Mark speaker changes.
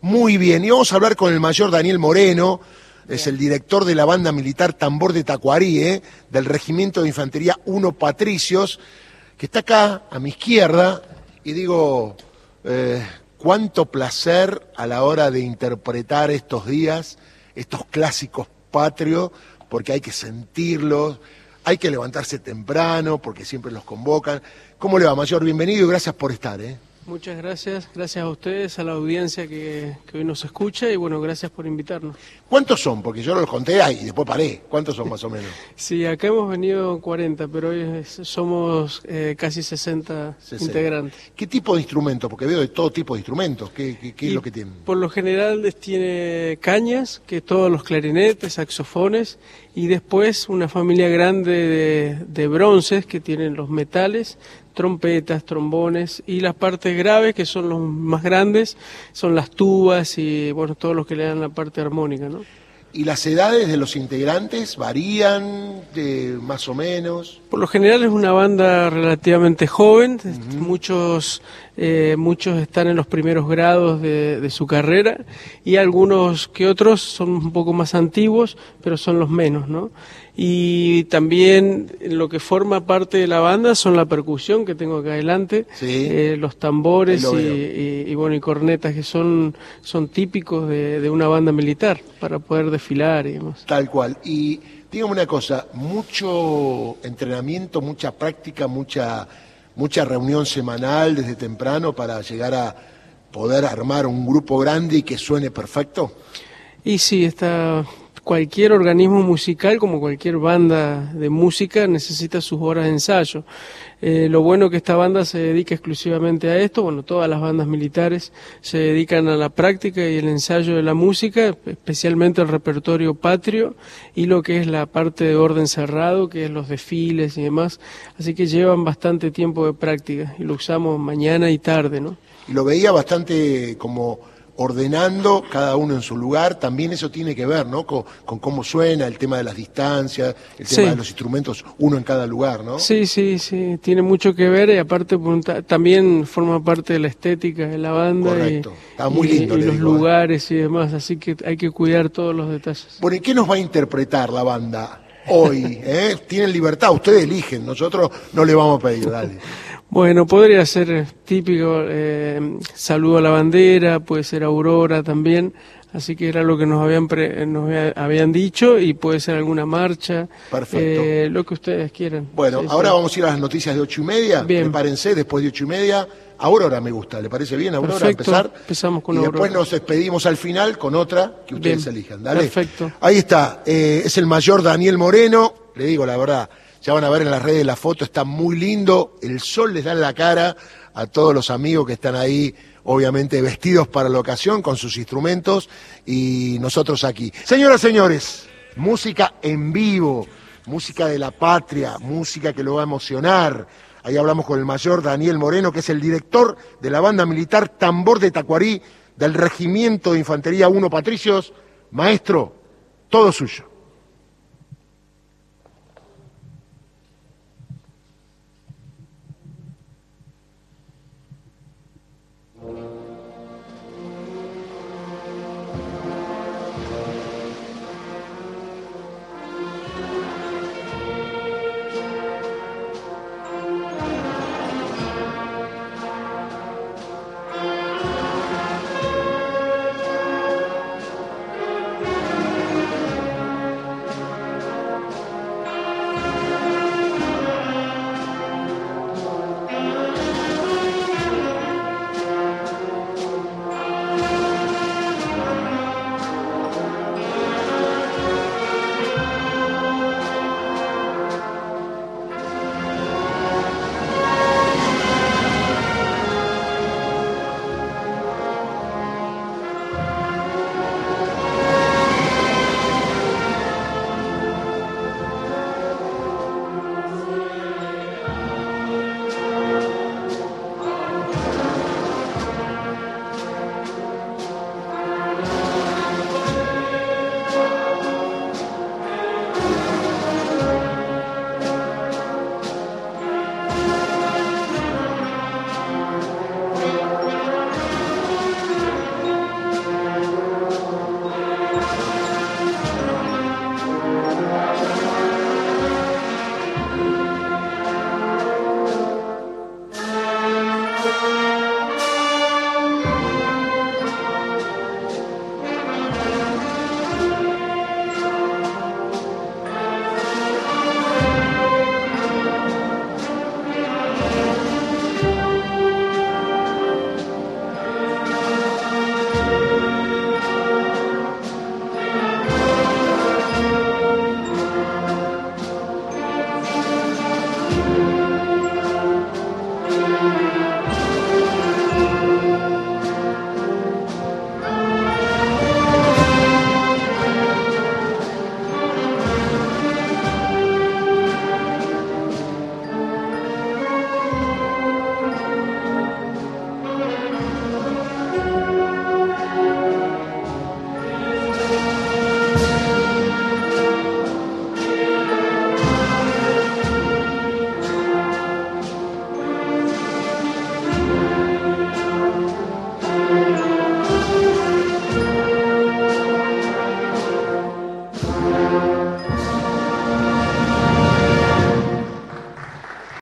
Speaker 1: Muy bien, y vamos a hablar con el mayor Daniel Moreno, es el director de la banda militar Tambor de Tacuarí, del Regimiento de Infantería 1 Patricios, que está acá a mi izquierda, y digo, cuánto placer a la hora de interpretar estos días, estos clásicos patrios, porque hay que sentirlos, hay que levantarse temprano, porque siempre los convocan. ¿Cómo le va, mayor? Bienvenido y gracias por estar,
Speaker 2: Muchas gracias, gracias a ustedes, a la audiencia que hoy nos escucha y bueno, gracias por invitarnos.
Speaker 1: ¿Cuántos son? Porque yo los conté y después paré. ¿Cuántos son más o menos?
Speaker 2: Sí, acá hemos venido 40, pero hoy somos casi 60 integrantes.
Speaker 1: ¿Qué tipo de instrumentos? Porque veo de todo tipo de instrumentos. ¿Qué es lo que tienen?
Speaker 2: Por lo general tiene cañas, que todos los clarinetes, saxofones, y después una familia grande de bronces que tienen los metales, trompetas, trombones, y las partes graves, que son los más grandes, son las tubas y bueno, todos los que le dan la parte armónica, ¿no?
Speaker 1: ¿Y las edades de los integrantes varían más o menos?
Speaker 2: Por lo general es una banda relativamente joven, muchos están en los primeros grados de su carrera y algunos que otros son un poco más antiguos, pero son los menos, ¿no? Y también lo que forma parte de la banda son la percusión que tengo acá adelante, sí, los tambores y cornetas que son típicos de una banda militar para poder desfilar y demás.
Speaker 1: Tal cual. Y dígame una cosa, mucho entrenamiento, mucha práctica, mucha reunión semanal desde temprano para llegar a poder armar un grupo grande y que suene perfecto.
Speaker 2: Y sí, cualquier organismo musical, como cualquier banda de música, necesita sus horas de ensayo. Lo bueno que esta banda se dedica exclusivamente a esto, bueno, todas las bandas militares se dedican a la práctica y el ensayo de la música, especialmente el repertorio patrio y lo que es la parte de orden cerrado, que es los desfiles y demás, así que llevan bastante tiempo de práctica y lo usamos mañana y tarde, ¿no?
Speaker 1: Y lo veía bastante como ordenando cada uno en su lugar, también eso tiene que ver, ¿no? Con cómo suena, el tema de las distancias, el tema de los instrumentos, uno en cada lugar, ¿no?
Speaker 2: Sí, tiene mucho que ver y aparte también forma parte de la estética de la banda.
Speaker 1: Correcto, está muy lindo.
Speaker 2: Y los lugares y demás, así que hay que cuidar todos los detalles.
Speaker 1: Bueno, ¿y qué nos va a interpretar la banda hoy? Tienen libertad, ustedes eligen, nosotros no le vamos a pedir, dale.
Speaker 2: Bueno, podría ser típico Saludo a la Bandera, puede ser Aurora también, así que era lo que nos habían dicho y puede ser alguna marcha.
Speaker 1: Perfecto.
Speaker 2: Lo que ustedes quieran.
Speaker 1: Bueno, ahora vamos a ir a las noticias de 8:30,
Speaker 2: bien.
Speaker 1: Prepárense, después de 8:30, Aurora me gusta, ¿le parece bien, Aurora?
Speaker 2: Perfecto.
Speaker 1: Empezar.
Speaker 2: Empezamos con
Speaker 1: Aurora. Y después
Speaker 2: Aurora.
Speaker 1: nos despedimos al final con otra que ustedes
Speaker 2: bien.
Speaker 1: elijan, dale.
Speaker 2: Perfecto.
Speaker 1: Ahí está, es el mayor Daniel Moreno, le digo la verdad. Ya van a ver en las redes la foto, está muy lindo, el sol les da en la cara a todos los amigos que están ahí, obviamente vestidos para la ocasión, con sus instrumentos, y nosotros aquí. Señoras, señores, música en vivo, música de la patria, música que lo va a emocionar. Ahí hablamos con el mayor Daniel Moreno, que es el director de la banda militar Tambor de Tacuarí, del Regimiento de Infantería 1 Patricios. Maestro, todo suyo.